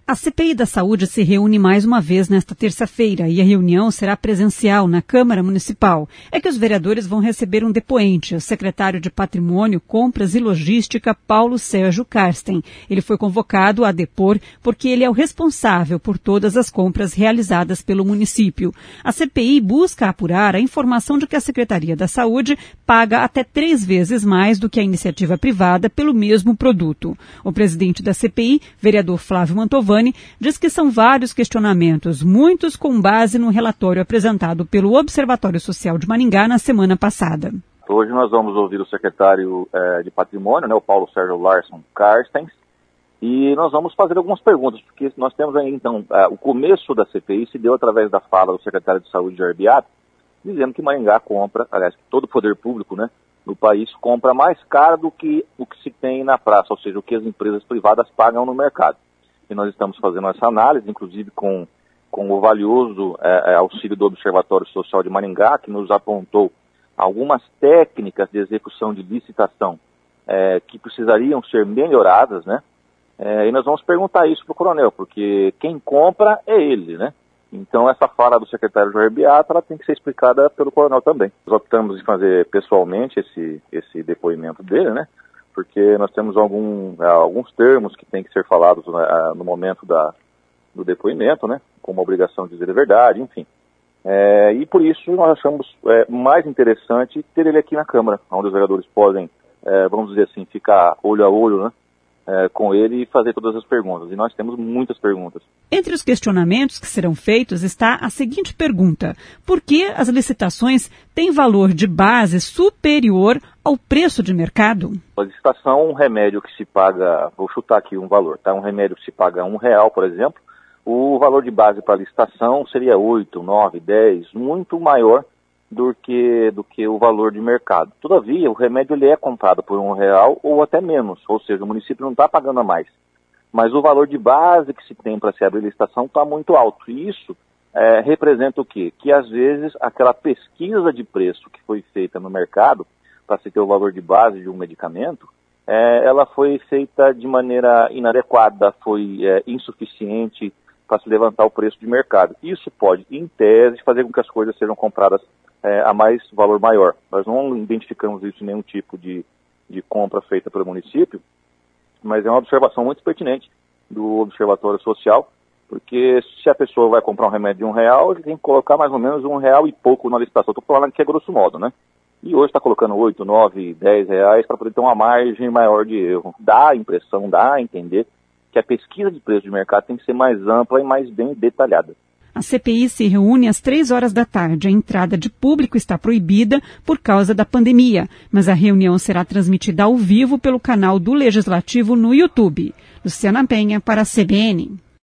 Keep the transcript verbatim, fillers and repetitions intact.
A C P I da Saúde se reúne mais uma vez nesta terça-feira e a reunião será presencial na Câmara Municipal. É que os vereadores vão receber um depoente, o secretário de Patrimônio, Compras e Logística, Paulo Sérgio Karsten. Ele foi convocado a depor porque ele é o responsável por todas as compras realizadas pelo município. A C P I busca apurar a informação de que a Secretaria da Saúde paga até três vezes mais do que a iniciativa privada pelo mesmo produto. O presidente da C P I, vereador Flávio Mantovani, diz que são vários questionamentos, muitos com base no relatório apresentado pelo Observatório Social de Maringá na semana passada. Hoje nós vamos ouvir o secretário eh, de Patrimônio, né, o Paulo Sérgio Larson Karsten, e nós vamos fazer algumas perguntas, porque nós temos aí, então, eh, o começo da C P I se deu através da fala do secretário de Saúde, Jair Beato, dizendo que Maringá compra, aliás, que todo o poder público, né, no país compra mais caro do que o que se tem na praça, ou seja, o que as empresas privadas pagam no mercado. E nós estamos fazendo essa análise, inclusive com, com o valioso é, auxílio do Observatório Social de Maringá, que nos apontou algumas técnicas de execução de licitação é, que precisariam ser melhoradas, né? É, e nós vamos perguntar isso para o coronel, porque quem compra é ele, né? Então essa fala do secretário Jair Beato, ela tem que ser explicada pelo coronel também. Nós optamos em fazer pessoalmente esse, esse depoimento dele, né? Porque nós temos algum, alguns termos que têm que ser falados né, no momento da, do depoimento, né, como a obrigação de dizer a verdade, enfim. É, e por isso nós achamos é, mais interessante ter ele aqui na Câmara, onde os vereadores podem, é, vamos dizer assim, ficar olho a olho, né, é, com ele e fazer todas as perguntas. E nós temos muitas perguntas. Entre os questionamentos que serão feitos está a seguinte pergunta: por que as licitações têm valor de base superior ao preço de mercado? A licitação, um remédio que se paga, vou chutar aqui um valor, tá? Um remédio que se paga um real, por exemplo, o valor de base para a licitação seria oito, nove, dez, muito maior do que, do que o valor de mercado. Todavia, o remédio ele é comprado por um real ou até menos, ou seja, o município não está pagando a mais. Mas o valor de base que se tem para se abrir licitação está muito alto. E isso é, representa o quê? Que às vezes aquela pesquisa de preço que foi feita no mercado para se ter o valor de base de um medicamento, é, ela foi feita de maneira inadequada, foi é, insuficiente para se levantar o preço de mercado. Isso pode, em tese, fazer com que as coisas sejam compradas é, a mais valor maior. Nós não identificamos isso em nenhum tipo de, de compra feita pelo município, mas é uma observação muito pertinente do Observatório Social, porque se a pessoa vai comprar um remédio de um real, ele tem que colocar mais ou menos um real e pouco na licitação. Estou falando que é grosso modo, né? E hoje está colocando oito, nove, dez reais para poder ter uma margem maior de erro. Dá a impressão, dá a entender que a pesquisa de preço de mercado tem que ser mais ampla e mais bem detalhada. A C P I se reúne às três horas da tarde. A entrada de público está proibida por causa da pandemia, mas a reunião será transmitida ao vivo pelo canal do Legislativo no YouTube. Luciana Penha para a C B N.